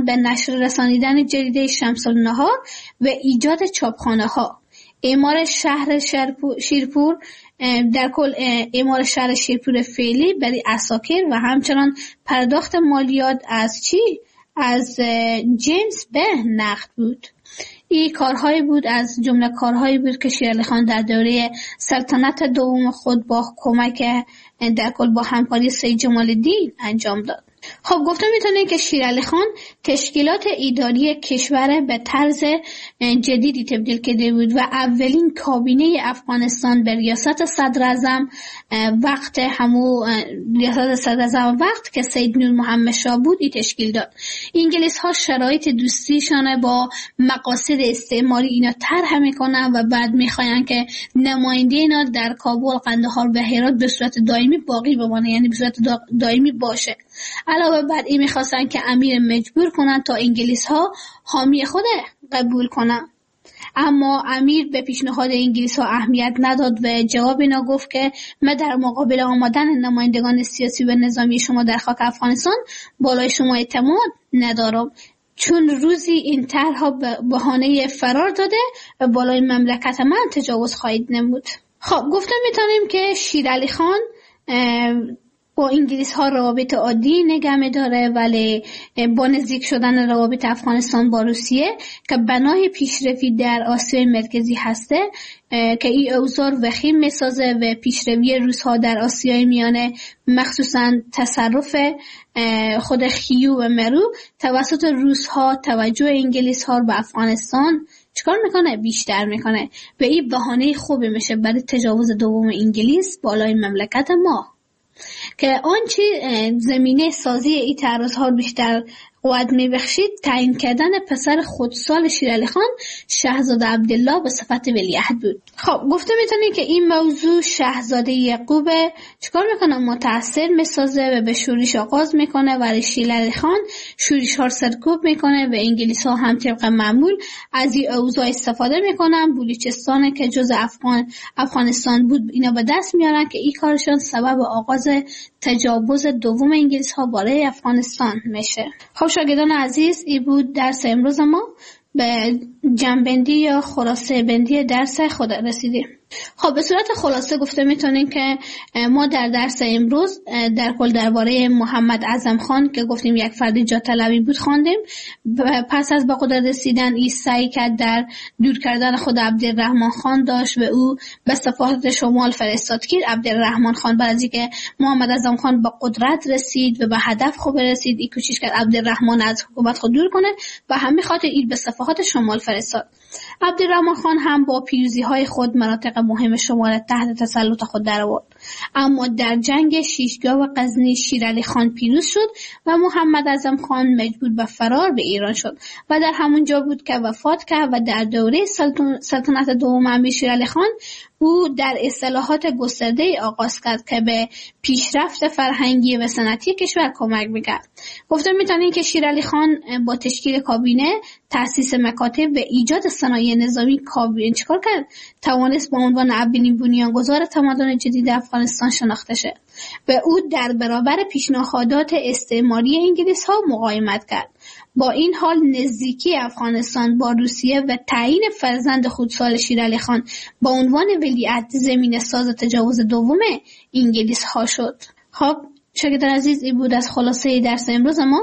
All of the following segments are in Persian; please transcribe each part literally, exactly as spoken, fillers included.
به نشر رسانیدن جریده شمس النهار و ایجاد چاپخانه ها. اعمار شهر شیرپور در کل اعمار شهر شیرپور فعلی برای عساکر و همچنان پرداخت مالیات از چی؟ از جنس به نقد بود. این کارهایی بود از جمله کارهایی بود که شیر علی خان در دوره سلطنت دوم خود با کمک در کل با همکاری سید جمال الدین انجام داد. خب گفته میتونه که شیر علی خان تشکیلات اداری کشور به طرز جدیدی تبدیل کرده بود و اولین کابینه افغانستان به ریاست صدر اعظم وقت همو ریاست صدر اعظم وقت که سید نور محمد شاه بود ای تشکیل داد. انگلیس ها شرایط دوستیشان با مقاصد استعماری اینا طرح میکنن و بعد میخواین که نماینده اینا در کابل، قندهار و هرات به صورت دائمی باقی بمانه، یعنی به صورت دائمی باشه. علاوه بر این میخواستن که امیر مجبور کنن تا انگلیس ها حامی خود قبول کنن، اما امیر به پیشنهاد انگلیس ها اهمیت نداد و جواب اینا گفت که من در مقابل آمدن نمایندگان سیاسی و نظامی شما در خاک افغانستان بالای شما اعتماد ندارم، چون روزی این طرحها به بهانه فرار داده و بالای مملکت من تجاوز خواهید نمود. خب گفتم میتونیم که شیر علی خان با انگلیس ها روابط عادی نگه می‌داره، ولی با نزدیک شدن روابط افغانستان با روسیه که بنای پیشرفتی در آسیای مرکزی هسته که این اوضاع وخیم میسازه و پیشروی روس ها در آسیای میانه مخصوصا تصرف خود خیو و مرو توسط روس ها توجه انگلیس ها به افغانستان چکار میکنه؟ بیشتر میکنه و این بهانه خوبی میشه برای تجاوز دوم انگلیس بالای مملکت ما، که آنچه زمینه سازی این تعرض‌ها بیشتر قوت می‌بخشید تعیین کردن پسر خودسال شیر علی خان شاهزاده عبدالله به صفت ولیعهد بود. خب گفته میتونی که این موضوع شاهزاده یعقوب چیکار میکنه؟ متأثر میسازه و به شورش آغاز میکنه و شیر علی خان شورش ها سرکوب میکنه و انگلیس ها هم طبق معمول از این اوضاع استفاده میکنن. بلوچستان که جز افغان افغانستان بود اینا به دست میارن که این کارشان سبب آغاز تجاوز دوم انگلیس ها بالای افغانستان میشه. خب شاگردان عزیز، این بود درس امروز ما. به جنبندی یا خلاصه بندی درس خود رسیدیم. خب به صورت خلاصه گفته میتونیم که ما در درس امروز در کل درباره محمد اعظم خان که گفتیم یک فرد جاه طلبی بود خواندیم. پس از به قدرت رسیدن این سعی کرد در دور کردن خود عبدالرحمن خان داشت و او به صفحات شمال فرستاد که عبدالرحمن خان بعد از اینکه محمد اعظم خان به قدرت رسید و به هدف خوب رسید این کوشش کرد عبدالرحمن از حکومت خود دور کنه و همین خاطر این به صفحات شمال فرستاد. عبدالرحمن خان هم با پیروزی های خود مناطق مهم شمال تحت تسلط خود در آورد، اما در جنگ شیشگاه و غزنی شیر علی خان پیروز شد و محمد اعظم خان مجبور به فرار به ایران شد و در همون جا بود که وفات کرد و در دوره سلطنت دوم امیر شیر علی خان او در اصلاحات گسترده آغاز کرد که به پیشرفت فرهنگی و صنعتی کشور کمک می‌کرد. گفته می‌تونیم که شیر علی خان با تشکیل کابینه، تأسیس مکاتب و ایجاد صنایع نظامی کابینه چیکار کرد؟ توانست با عنوان اولین بنیانگذار تمدن جدید افغانستان شناخته شد و او در برابر پیشنهادات استعماری انگلیس ها مقاومت کرد. با این حال نزدیکی افغانستان با روسیه و تعیین فرزند خودسال شیر علی خان با عنوان ولیعهد زمین ساز تجاوز دوم انگلیس ها شد. خب شاگردان عزیز، این بود از خلاصه درس امروز ما.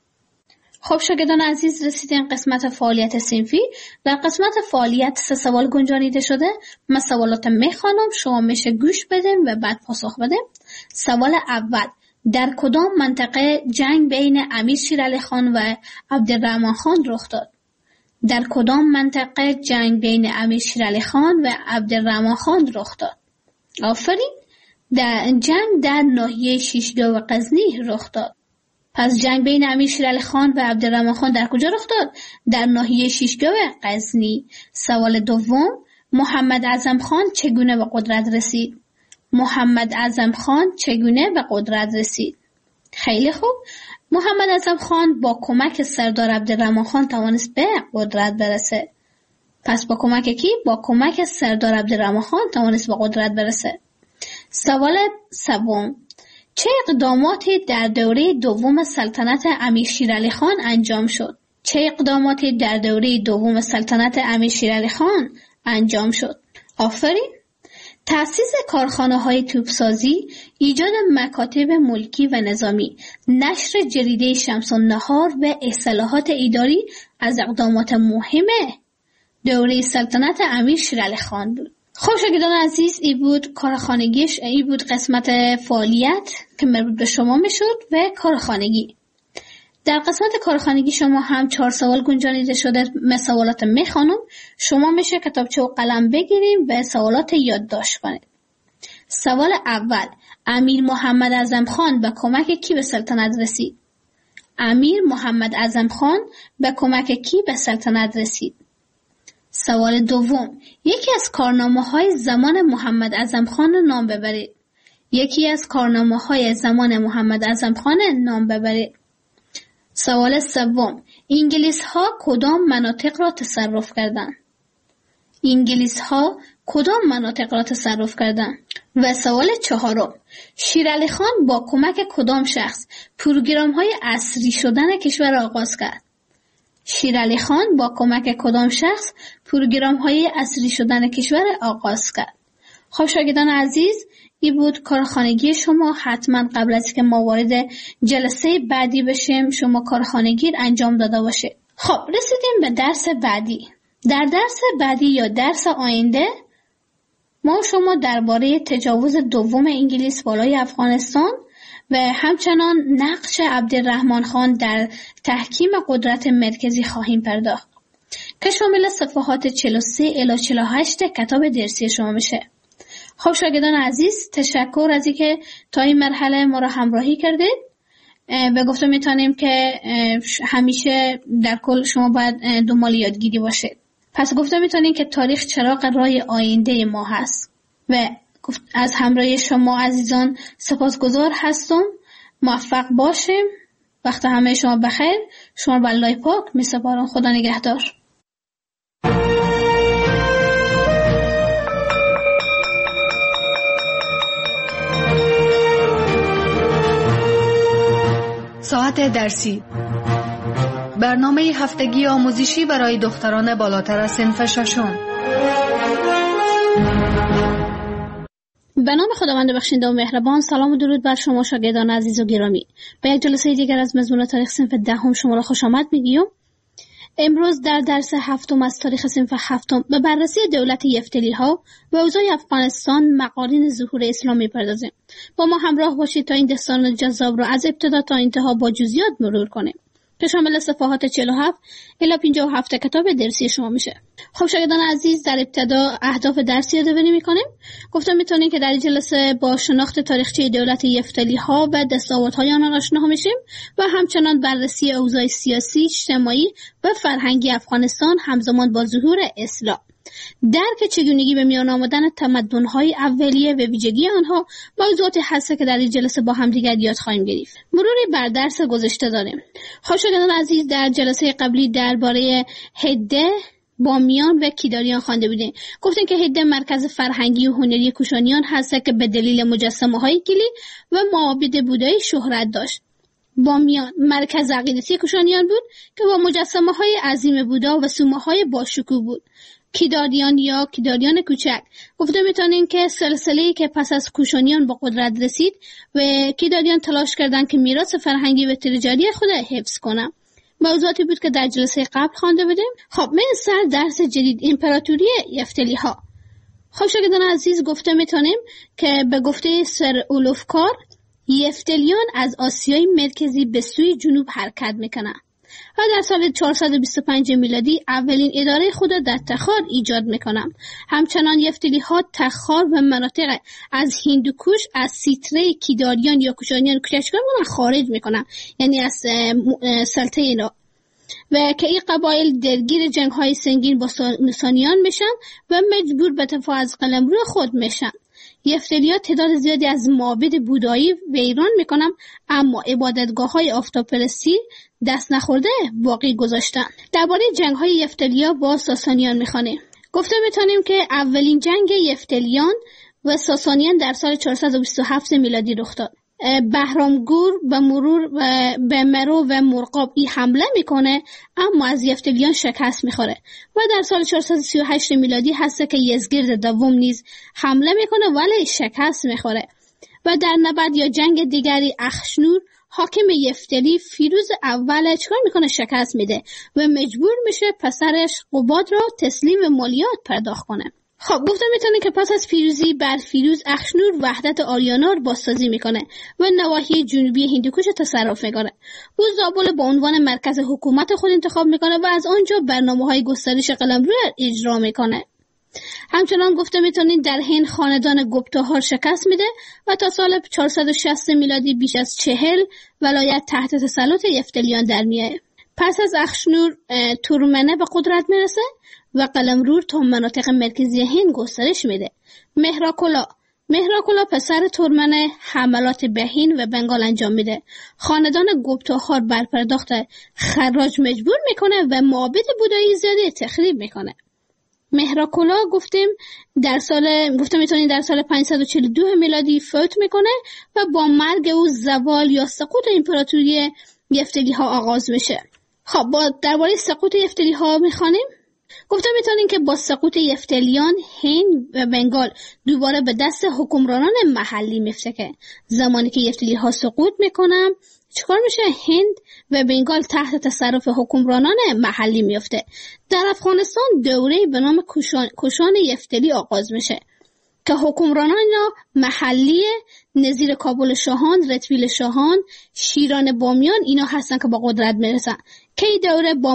خب شاگردان عزیز، رسیدیم قسمت فعالیت صنفی. در قسمت فعالیت سه سوال گنجانیده شده. من سوالات میخوانم، شما میشه گوش بدیم و بعد پاسخ بدیم. سوال اول: در کدام منطقه جنگ بین امیر شیر علی خان و عبدالرحمن خان رخ داد؟ در کدام منطقه جنگ بین امیر شیر علی خان و عبدالرحمن خان رخ داد؟ آفرین. در جنگ در ناحیه شیشگاه و غزنی رخ داد. پس جنگ بین امیر شیر علی خان و عبدالرحمن خان در کجا رخ داد؟ در ناحیه شیشگاه و غزنی. سوال دوم: محمد اعظم خان چگونه به قدرت رسید؟ محمد اعظم خان چگونه به قدرت رسید؟ خیلی خوب. محمد اعظم خان با کمک سردار عبدالرحمن خان توانست به قدرت برسه. پس با کمک کی؟ با کمک سردار عبدالرحمن خان توانست به قدرت برسه. سوال سوم: چه اقداماتی در دوره دوم سلطنت امیر شیرعلی خان انجام شد؟ چه اقداماتی در دوره دوم سلطنت امیر شیرعلی خان انجام شد؟ آفرین. تأسیس کارخانه‌های توپسازی، ایجاد مکاتب ملکی و نظامی، نشر جریده شمس النهار و اصلاحات اداری از اقدامات مهم دوره سلطنت امیر شیرعلی خان بود. خب شاگردان عزیز، ای بود کارخانگیش، ای بود قسمت فعالیت که مربوط به شما میشد و کارخانگی. در قسمت کارخانگی شما هم چهار سوال گنجانیده شده. من سوالات میخوانم، شما میشه کتابچه و قلم بگیریم و سوالات یادداشت کنید. سوال اول: امیر محمد اعظم خان به کمک کی به سلطنت رسید؟ امیر محمد اعظم خان به کمک کی به سلطنت رسید؟ سوال دوم: یکی از کارنامه‌های زمان محمد اعظم خان نام ببرید. یکی از کارنامه‌های زمان محمد اعظم خان نام ببرید. سوال سوم: انگلیس ها کدام مناطق را تصرف کردند؟ انگلیس ها کدام مناطق را تصرف کردند؟ و سوال چهارم: شیرعلی خان با کمک کدام شخص پروگرام های عصری شدن کشور را آغاز کرد؟ شیرعلی خان با کمک کدام شخص پروگرام های عصری شدن کشور آغاز کرد؟ خب شاگردان عزیز، این بود کارخانگی شما. حتما قبل از که ما وارد جلسه بعدی بشیم شما کارخانگی انجام داده باشید. خب رسیدیم به درس بعدی. در درس بعدی یا درس آینده ما شما درباره تجاوز دوم انگلیس بالای افغانستان و همچنان نقش عبدالرحمن خان در تحکیم قدرت مرکزی خواهیم پرداخت که شامل صفحات چهل و سه الی چهل و هشت کتاب درسی شما میشه. خب شاگردان عزیز، تشکر از اینکه تا این مرحله ما را همراهی کردید. به گفته میتونیم که همیشه در کل شما باید دنبال یادگیری باشید. پس گفته میتونیم که تاریخ چراغ راه آینده ما هست و از همراهی شما عزیزان سپاسگزار هستم. موفق باشیم. وقت همه شما بخیر. شما به الله پاک میسپارم. خدا نگهدار. ساعت درسی، برنامه هفتگی آموزشی برای دختران بالاتر از صنف ششم. به نام خداوند بخشنده و مهربان. سلام و درود بر شما شاگردان عزیز و گرامی. به یک جلسه دیگر از مضمون تاریخ صنف دهم شما را خوش آمد میگیم. امروز در درس هفتم از تاریخ صنف هفتم به بررسی دولت یفتلی ها و اوضاع افغانستان مقارن ظهور اسلام می‌پردازیم. با ما همراه باشید تا این داستان جذاب را از ابتدا تا انتها با جزئیات مرور کنیم که شامل صفحات چهل و هفت الی پنجاه و هفت کتاب درسی شما میشه. خب شاگردان عزیز، در ابتدا اهداف درسی یادآوری می‌کنیم. گفتم میتونیم که در این جلسه با شناخت تاریخچه دولت یفتلی ها و دستاوردهای آنها آشنا میشیم و همچنان بررسی اوضاع سیاسی، اجتماعی و فرهنگی افغانستان همزمان با ظهور اسلام، درک چگونگی به میان آمدن تمدن‌های اولیه و ویژگی آنها موضوعاتی هست که در این جلسه با هم دیگر یاد خواهیم گرفت. مروری بر درس گذشته داریم. خب شاگردان عزیز، در جلسه قبلی درباره هده، بامیان و کیداریان خوانده بودیم. گفتیم که هده مرکز فرهنگی و هنری کوشانیان هست که به دلیل مجسمه‌های گلی و معابد بودایی شهرت داشت. بامیان مرکز عقیدتی کوشانیان بود که با مجسمه‌های عظیم بودا و سومه‌های باشکوه بود. کیداریان یا کیداریان کوچک گفته میتونیم که سلسله‌ای که پس از کوشانیان با قدرت رسید و کیداریان تلاش کردند که میراث فرهنگی و تجاری خود حفظ کنند. موضوعاتی بود که در جلسه قبل خوانده بودیم. خب من سر درس جدید، امپراتوری یفتلی ها. خب شاگردان عزیز، گفته میتونیم که به گفته سر اولوفکار یفتلیان از آسیای مرکزی به سوی جنوب حرکت میکنند و در سال چهارصد و بیست و پنج میلادی اولین اداره خود در تخار ایجاد میکنند. همچنان یفتلی ها تخار و مناطق از هندوکوش از سیتره کیداریان یا کوشانیان کوچکتر خارج میکنند، یعنی از سلطه اینا، و که این قبایل درگیر جنگ های سنگین با ساسانیان میشن و مجبور به دفاع از قلمرو خود میشن. یفتلی‌ها تعداد زیادی از معابد بودایی ویران میکنن، اما عبادتگاه های آفتاب‌پرستی دست نخورده باقی گذاشتن. درباره جنگ های یفتلی‌ها با ساسانیان میخوانیم. گفته میتونیم که اولین جنگ یفتلیان و ساسانیان در سال چهارصد و بیست و هفت میلادی رخ داد. بهرامگور به مرور به مرو و مرغاب ای حمله میکنه، اما از یفتلیان شکست میخوره و در سال چهارصد و سی و هشت میلادی هست که یزگرد دوم نیز حمله میکنه ولی شکست میخوره و در نبرد یا جنگ دیگری اخشنور حاکم یفتلی فیروز اول چکار میکنه؟ شکست میده و مجبور میشه پسرش قباد را تسلیم مالیات پرداخت کنه. خب گفتم میتونه که پس از پیروزی بر فیروز اخشنور وحدت آریانا رو بازسازی میکنه و نواحی جنوبی هندوکش تصرف میکنه. او زابل به عنوان مرکز حکومت خود انتخاب میکنه و از آنجا برنامه‌های گسترش قلمرو اجرا میکنه. همچنان گفته میتونید در هند خاندان گپتاها شکست میده و تا سال چهارصد و شصت میلادی بیش از چهل ولایت تحت تسلط یفتلیان در میاد. پس از اخشنور تورمنه به قدرت میرسه و قلمرو تا مناطق مرکزی هند گسترش میده. مهراکولا مهراکولا پسر تورمنه حملات به هند و بنگال انجام میده. خاندان گپتاها بر پرداخت خراج مجبور میکنه و معابد بودایی زیادی تخریب میکنه. مهراکولا گفتیم در سال گفتم میتونید در سال پانصد و چهل و دو میلادی فوت میکنه و با مرگ او زوال یا سقوط امپراتوری یفتلی ها آغاز میشه. خب با درباره سقوط یفتلی ها میخوانیم. گفتم میتونید که با سقوط یفتلیان هند و بنگال دوباره به دست حکمرانان محلی میفته. زمانی که یفتلی ها سقوط میکنن چیکار میشه؟ هند و بنگال تحت تصرف حکمرانان محلی میفته. در افغانستان دوره به نام کشان, کشان یفتلی آغاز میشه که حکمرانان محلی نظیر کابل شاهان، رتویل شاهان، شیران بامیان اینا هستن که با قدرت میرسن که این دوره با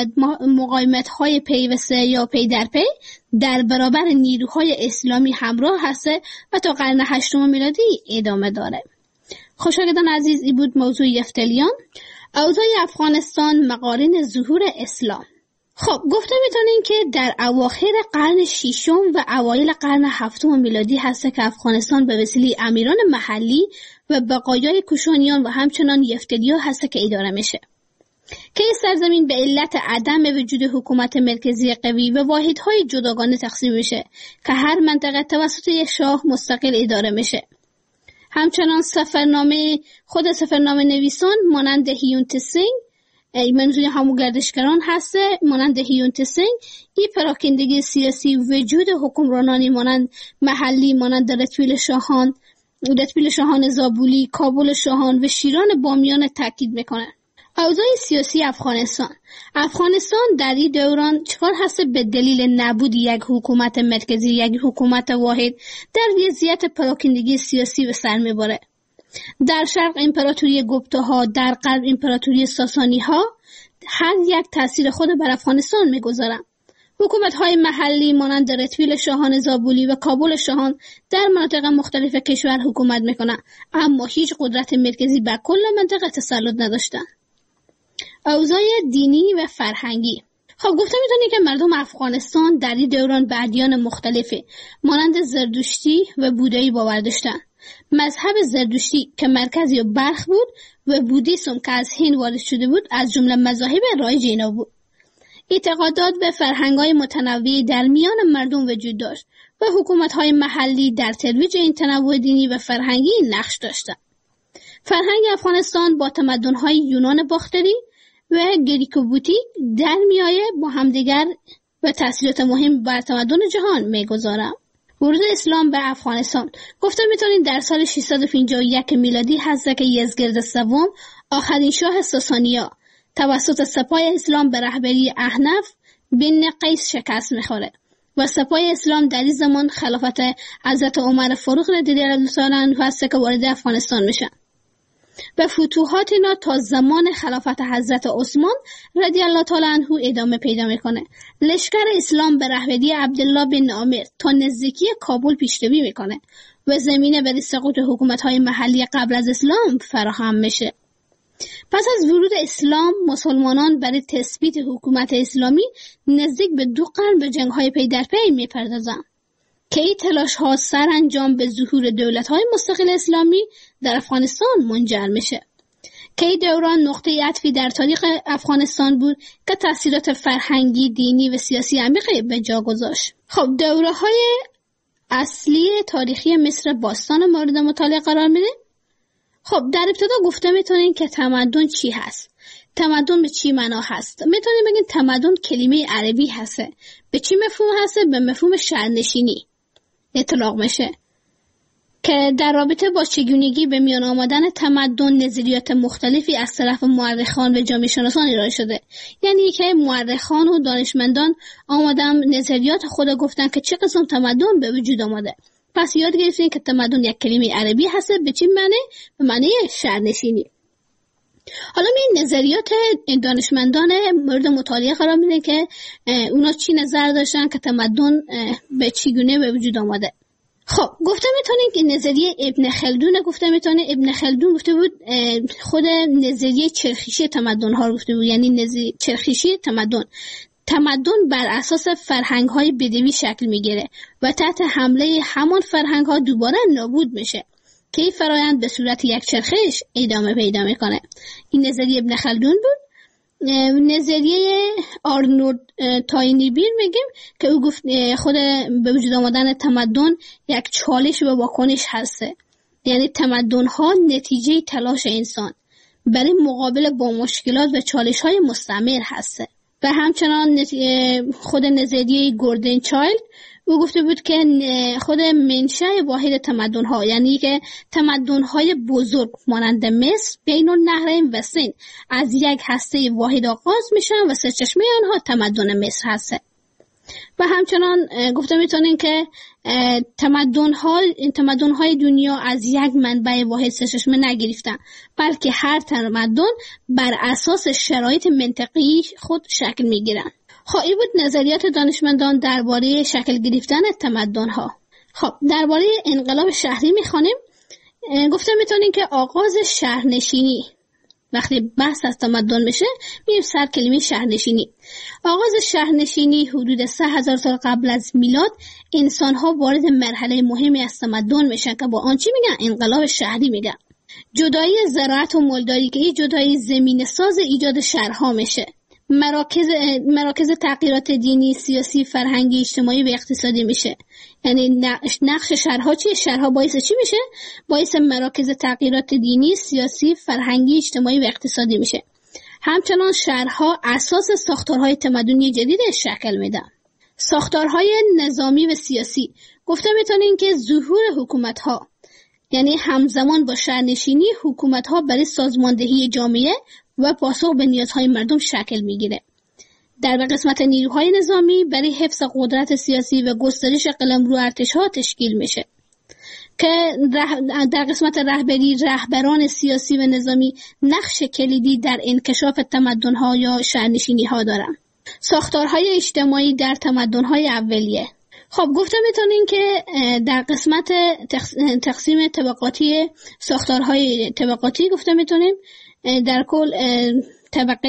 مقاومت های پیوسته یا پی در پی در برابر نیروهای اسلامی همراه هسته و تا قرن هشتم میلادی ادامه داره. خوشاگدان عزیز، این بود موضوع یفتلیان. اوضاع افغانستان مقارن ظهور اسلام. خب گفته میتونین که در اواخر قرن ششم و اوایل قرن هفتم میلادی هست که افغانستان به وسیله امیران محلی و بقایای کوشانیان و همچنان یفتلی‌ها هست که اداره میشه که این سرزمین به علت عدم وجود حکومت مرکزی قوی و واحدهای جداگانه تقسیم میشه که هر منطقه توسط یک شاه مستقل اداره میشه. همچنان سفرنامه خود سفرنامه نویسان مانند هیون تسینگ، منظور همون گردشگران هسته مانند هیون تسینگ، این پراکندگی سیاسی وجود حکمرانانی مانند محلی مانند رتویل شاهان رتویل شاهان زابولی، کابل شاهان و شیران بامیان تاکید میکنه. اوضاع سیاسی افغانستان افغانستان در این دوران چکار هست؟ به دلیل نبود یک حکومت مرکزی، یک حکومت واحد، در وضعیت پراکندگی سیاسی به سر میبره. در شرق امپراتوری گپتاها، در غرب امپراتوری ساسانی ها هر یک تاثیر خود بر افغانستان میگذارن. حکومت های محلی مانند رتویل شاهان زابولی و کابل شاهان در مناطق مختلف کشور حکومت میکنن، اما هیچ قدرت مرکزی بر کل منطقه تسلط نداشتن. اوضاع دینی و فرهنگی. خب گفته میتونی که مردم افغانستان در این دوران به ادیان مختلفی مانند زردشتی و بودایی باور داشتن. مذهب زردشتی که مرکزی و بلخ بود و بودیسم که از هند وارد شده بود از جمله مذاهب رایج اینا بود. اعتقادات و فرهنگ‌های متنوعی در میان مردم وجود داشت و حکومت‌های محلی در ترویج این تنوع دینی و فرهنگی نقش داشتند. فرهنگ افغانستان با تمدن‌های یونان باختری و گریکوبوتیک در میایه با همدیگر و تأثیرات مهم بر تمدن جهان می‌گذارند. ورود اسلام به افغانستان. گفته میتونید در سال ششصد و پنجاه و یک میلادی هست که یزگرد سوم آخرین شاه ساسانیا توسط سپاه اسلام به رهبری احنف بن قیس شکست میخوره و سپاه اسلام در این زمان خلافت حضرت عمر فاروق رضی الله تعالی عنه هست که وارد افغانستان میشن و فتوحات اینا تا زمان خلافت حضرت عثمان رضی الله تعالی عنه ادامه پیدا میکنه. لشکر اسلام به رهبری عبدالله بن عامر تا نزدیکی کابل پیشروی میکنه و زمینه برای سقوط حکومت‌های محلی قبل از اسلام فراهم میشه. پس از ورود اسلام مسلمانان برای تثبیت حکومت اسلامی نزدیک به دو قرن به جنگ‌های پی در پی میپردازند که این تلاش‌ها سرانجام به ظهور دولت‌های مستقل اسلامی در افغانستان منجر میشه که این دوران نقطه عطفی در تاریخ افغانستان بود که تأثیرات فرهنگی، دینی و سیاسی عمیقی به جا گذاشت. خب دوره‌های اصلی تاریخی مصر باستان مورد مطالعه قرار میده. خب در ابتدا گفته میتونین که تمدن چی هست؟ تمدن به چی معنا هست؟ میتونین بگین تمدن کلمه عربی هسته. به چی مفهوم هسته؟ به مفهوم شهرنشینی اطلاق میشه که در رابطه با چگونگی به میان آمدن تمدن نظریات مختلفی از طرف مورخان و جامعه شناسان ارائه شده. یعنی که مورخان و دانشمندان آمدن نظریات خود گفتن که چه قسم تمدن به وجود آمده. پس یاد گرفتین که تمدن یک کلمه عربی هست. به چی معنی؟ به معنی شهرنشینی. حالا می نظریات دانشمندان مورد مطالعه قرار میده که اونا چی نظر داشتن که تمدن به چگونه به وجود آمده. خب گفته میتونین که نظریه ابن خلدون گفته میتونه ابن خلدون گفته بود خود نظریه چرخشی تمدن ها رو گفته بود. یعنی نظریه چرخشی تمدن تمدن بر اساس فرهنگ های بدوی شکل میگیره و تحت حمله همان فرهنگ ها دوباره نابود میشه که این فرایند به صورت یک چرخش ادامه پیدا میکنه. این نظریه ابن خلدون بود. نظریه آرنولد تاینیبیر میگیم که او گفت خود به وجود آمدن تمدن یک چالش و واکنش هسته. یعنی تمدن ها نتیجه تلاش انسان برای مقابله با مشکلات و چالش های مستمر هسته. و همچنان خود نظریه گوردن چایلد او گفته بود که خود منشأ واحد تمدن ها، یعنی که تمدن های بزرگ مانند مصر بین النهرین و سین از یک هسته واحد آغاز میشن و سرچشمه آنها تمدن مصر هسته. و همچنان گفته میتونین که تمدن ها تمدن های دنیا از یک منبع واحد سرچشمه نگرفتن، بلکه هر تمدن بر اساس شرایط منطقی خود شکل میگیرن. خب این بود نظریات دانشمندان درباره شکل گرفتن تمدن ها. خب درباره انقلاب شهری میخوانیم. گفته میتونین که آغاز شهرنشینی، وقتی بحث از تمدن میشه میریم سر کلمه شهرنشینی. آغاز شهرنشینی حدود سه هزار سال قبل از میلاد انسان ها وارد مرحله مهمی از تمدن میشن که با آن چی میگن؟ انقلاب شهری میگن. جدایی زراعت و مالداری که این جدایی زمین ساز ایجاد شهرها میشه. مراکز مراکز تغییرات دینی، سیاسی، فرهنگی، اجتماعی و اقتصادی میشه. یعنی نقش شهرها چیه؟ شهرها باعث چی میشه؟ باعث مراکز تغییرات دینی، سیاسی، فرهنگی، اجتماعی و اقتصادی میشه. همچنان شهرها اساس ساختارهای تمدنی جدید شکل میدن. ساختارهای نظامی و سیاسی گفته میتونین که ظهور حکومت‌ها، یعنی همزمان با شهرنشینی حکومت‌ها برای سازماندهی جامعه و پاسخ به نیازهای مردم شکل میگیره. در قسمت نیروهای نظامی برای حفظ قدرت سیاسی و گسترش قلمرو ارتش‌ها تشکیل میشه که در قسمت رهبری رهبران سیاسی و نظامی نقش کلیدی در انکشاف تمدن‌ها یا شهرنشینی‌ها دارن. ساختارهای اجتماعی در تمدن‌های اولیه. خب گفته میتونین که در قسمت تقسیم طبقاتی ساختارهای طبقاتی گفته میتونیم در کل طبقه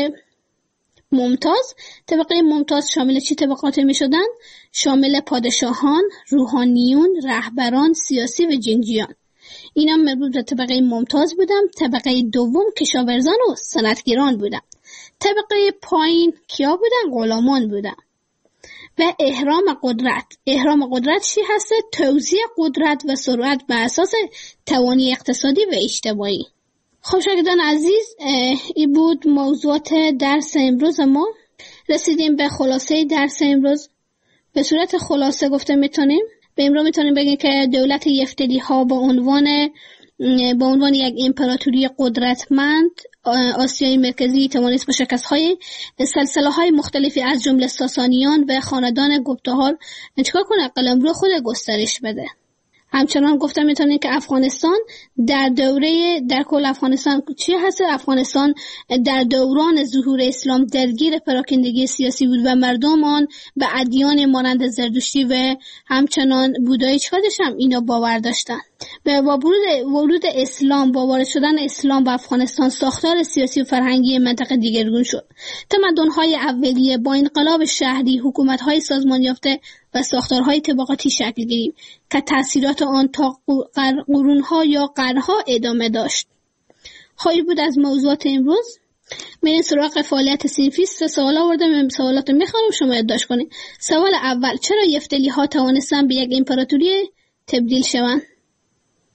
ممتاز طبقه ممتاز شامل چی طبقاتی می شدن؟ شامل پادشاهان، روحانیون، رهبران سیاسی و جنگجویان. اینا مربوط به طبقه ممتاز بودن. طبقه دوم کشاورزان و صنعتگران بودن. طبقه پایین کیا بودن؟ غلامان بودن. و احرام قدرت. احرام قدرت چی هسته؟ توزیع قدرت و ثروت بر اساس توانی اقتصادی و اجتماعی. خب شاگردان عزیز، این بود موضوعات درس امروز ما. رسیدیم به خلاصه درس امروز. به صورت خلاصه گفته میتونیم به امروز میتونیم بگیم که دولت یفتلی ها با عنوان با عنوان یک امپراتوری قدرتمند آسیای مرکزی توانست با شکست های سلسله های مختلفی از جمله ساسانیان و خاندان گپتاهار چیکار کنه؟ قلمرو خود گسترش بده. همچنان گفته میتونید که افغانستان در دوره در کل افغانستان چی هست؟ افغانستان در دوران ظهور اسلام درگیر پراکندگی سیاسی بود و مردم آن به ادیان مانند زرتشتی و همچنان بودایی چادش هم اینا باور داشتن. به با ورود اسلام با وارد شدن اسلام به افغانستان ساختار سیاسی و فرهنگی منطقه دیگرگون شد. تمدن‌های اولیه با انقلاب شهری، حکومت‌های سازمان یافته و ساختارهای طبقاتی شکل گرفت که تأثیرات آن تا قرون‌ها یا قرن‌ها ادامه داشت. خواهی بود از موضوعات امروز. من سراغ فعالیت صنفی سه سوال آوردم. سوالات رو میخوام شما یادداشت کنید. سوال اول: چرا یفتلی ها توانستن به یک امپراتوری تبدیل شوند؟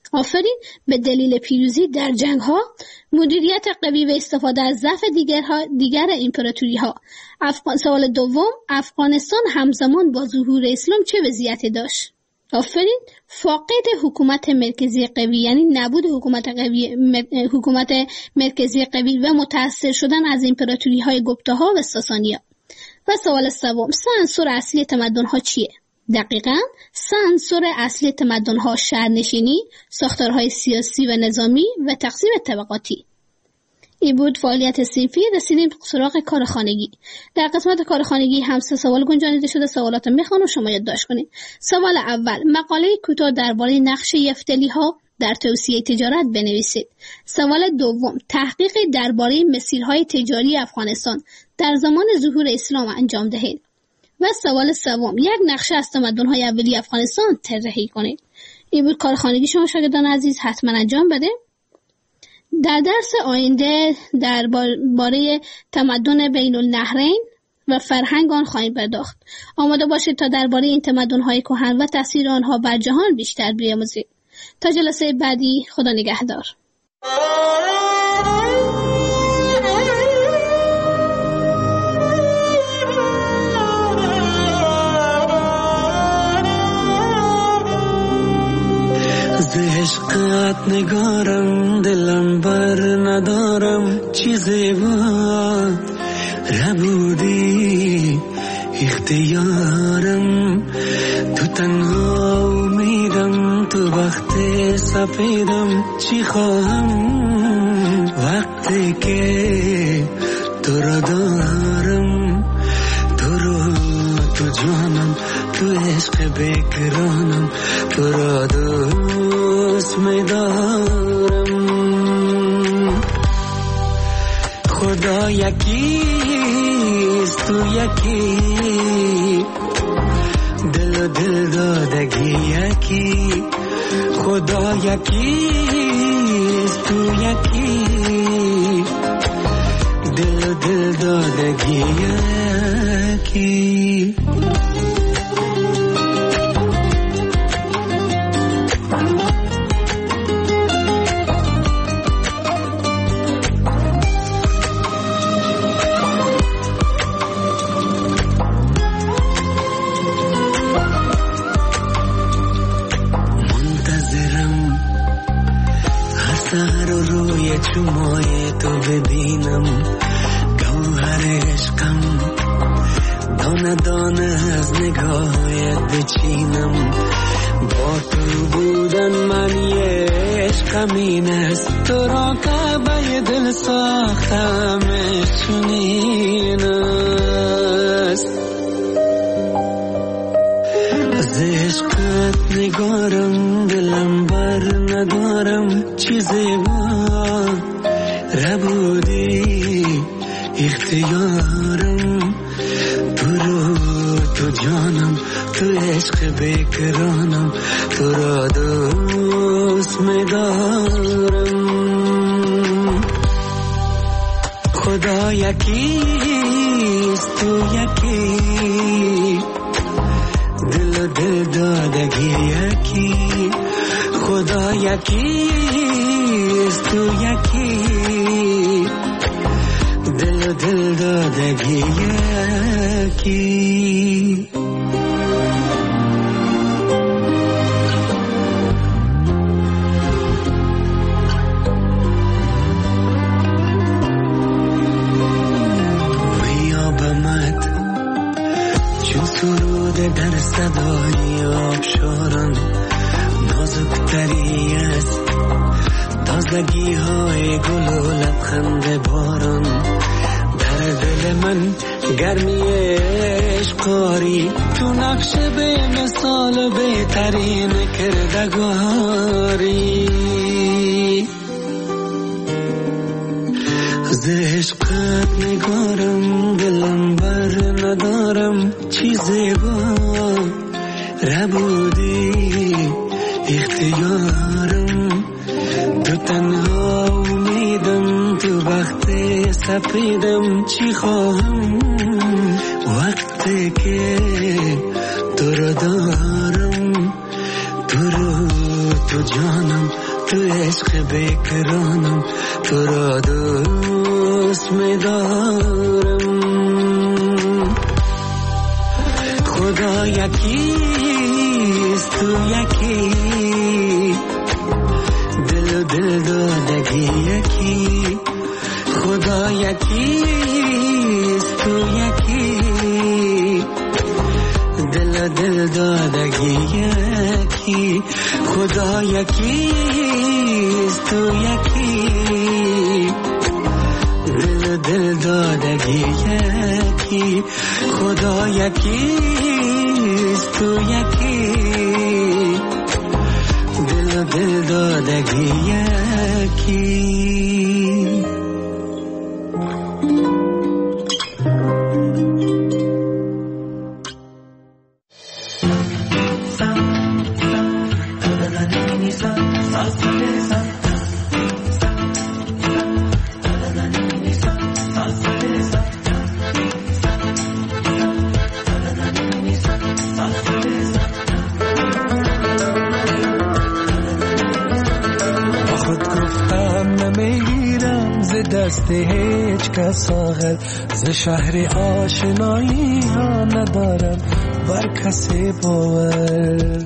آفرین به دلیل پیروزی در جنگ ها، مدیریت قوی و استفاده از ضعف دیگرها دیگر امپراتوری ها. افغان... سوال دوم، افغانستان همزمان با ظهور اسلام چه وضعیتی داشت؟ آفرین، فاقد حکومت مرکزی قوی، یعنی نبود حکومت قوی مر... حکومت مرکزی قوی و متأثر شدن از امپراتوری های گپتاها و ساسانیا. و سوال سوم، سه عنصر اصلی تمدن ها چیه؟ دقیقاً سه عنصر اصلی تمدن ها شهرنشینی، ساختارهای سیاسی و نظامی و تقسیم طبقاتی. این بود فعالیت صنفی. رسیدیم سراغ کار خانگی. در قسمت کار خانگی هم سه سوال گنجانیده شده. سوالات میخوام و شما یادداشت کنید. سوال اول، مقاله کوتاه درباره نقش یفتلی ها در توسعه تجارت بنویسید. سوال دوم، تحقیق درباره مسیرهای تجاری افغانستان در زمان ظهور اسلام انجام دهید. و سوال سوم، یک نقشه از تمدن‌های اولیه افغانستان طراحی کنید. این بود کار خانگی شما شاگردان عزیز، حتما انجام بده. در درس آینده درباره تمدن بین النهرین و فرهنگ آن خواهیم پرداخت. آماده باشید تا درباره این تمدن‌های کهن و تاثیر آنها بر جهان بیشتر بیاموزید. تا جلسه بعدی، خدا نگهدار. عشقت نگارم، دلم بر ندارم، چیزی بود ربودی اختیارم. تو تنها امیدم، تو وقت سفیدم، چی خواهم وقتی که تو را دارم. تو رو تو جانم، تو عشق بکرانم، تو را دوست می‌دارم. خدا یکیست، تو یکی، دل و دل دادگی یکی. خدا یکیست، تو یکی، دل و دل دادگی یکی. چومای تو ببینم، گوهر عشقم، دانه دانه از نگاهت بچینم. با تو بودن من یه عشقم این است، تو را کعبه دل ساختمش چنین است. از عشقت نگارم، دلم بر ندارم، چیزی بود ربودی اختیارم. تو رو تو جانم، تو عشق بکرانم، تو را دوست می‌دارم. خدا یکیست، تو یکی، دل و دل دادگی یکی. خدا یکیست، تو یکی، دل و دل دادگی یکی. بیابمت چون سرود در صدای آبشاران، نازکتری است تازگی های گل و لبخند باران. در دل من گرمی عشقاری، تو نقش به مثال بهترین کردگاری. از عشقت نگارم، دلم بر ندارم، چیزی بود ربودی اختیارم. تو تنها امیدم، تو وقت سفیدم، چی خواهم وقتی که تو را دارم. تو رو تو جانم، عشق بیکرانم تو را دوست می‌دارم. خدا یکیست تو یکی، دل و دل دادگی یکی. خدا یکیست تو یکی، دل و دل دادگی یکی. خدا یکیست تو یکی، دل و دل دادگی یکی. خدا یکیست تو یکی، دل و دل دادگی یکی. دست هیچ کس آخر ز شهر آشنایی ها ندارم بر کسی باور.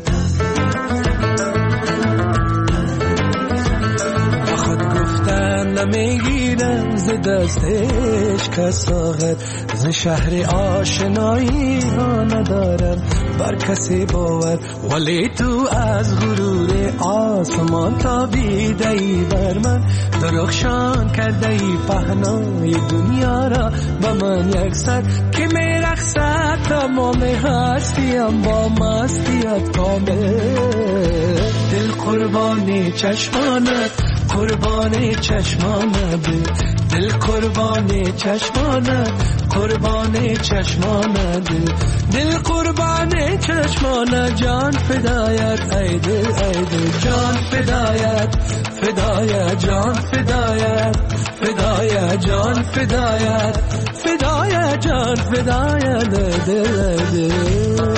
خود گفتن نمیگیرم ز دست هیچ کس آخر ز شهر آشنایی ها ندارم بر کسی باور. ولی تو از غرور آسمان تابیده ای بر من، درخشان کرده ای پهنای دنیا را با من یک سر که می رقصد تمام هستیم با مستیت کامل. دل قربانی چشمانت، قربانی چشمانت، دل قربانی چشمانت، قربانی چشمانت، دل قربانی چشمانت. جان فدایت ای دل ای دل، جان فدایت فدایت، جان فدایت فدایت، جان فدایت فدایت، جان فدایت دل دل.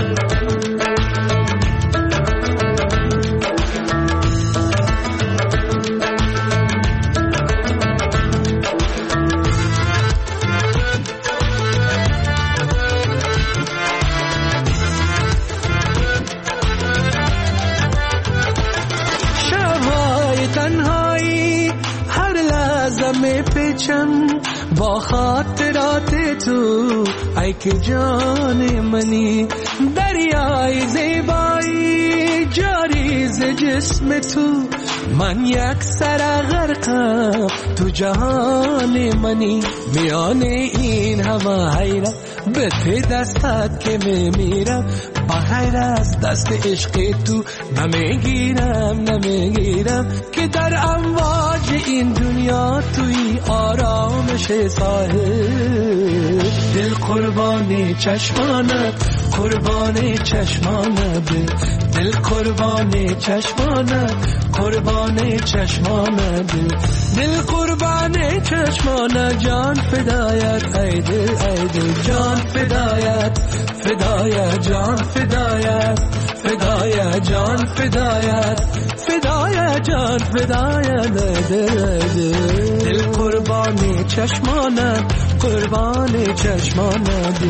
با خاطرات تو ای که جان منی، دریای زیبایی جاری ز جسم تو. من یک سر غرقم تو جهان منی، میان این همه حیرت به ته دستت که میمیرم. بغیر از دست عشق تو نمیگیرم نمیگیرم که در امواج این دنیا توی آرامش ساحل. دل قربانی چشمانت، قربانی چشمانت، دل قربانی چشمانت، قربانی چشمانت، دل قربانی چشمانت. جان فدایت ای دل ای دل، جان فدایت فدایت، جان فدایت فدایت، جان فدایت فدایت، جان فدایت دل دل. دل قربانی چشمانت، قربانی چشمانت.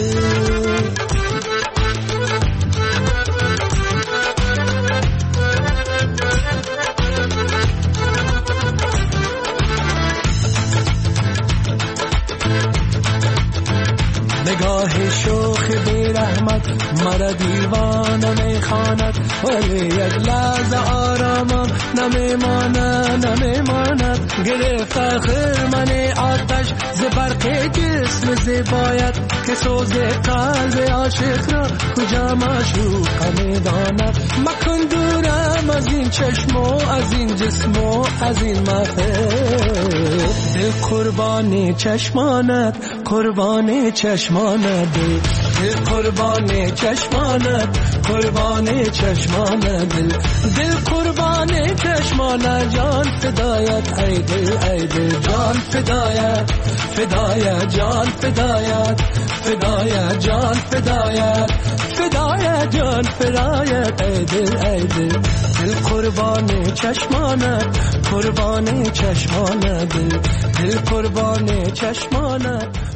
نگاه شوخ بی رحمت مرا دیوانه میخواند، ولی یک لحظه آرامم نمیماند نمیماند. گرفت آخر من آتش ز برق جسم زیبایت که سوز قلب عاشق را کجا معشوق میداند. مکن دورم از این چشم و از این جسم و از این محفل. دل قربانی چشمانت، قربان چشمانت، دل دل قربان چشمانت، قربان چشمانت، دل دل قربان چشمانت، جان فدایت ای دل ای دل، جان فدایت فدایت، جان فدایت فدایت، جان فدایت فدایت، جان فدایت ای دل ای دل، دل قربان چشمانت، قربان چشمانت، دل دل قربان چشمانت.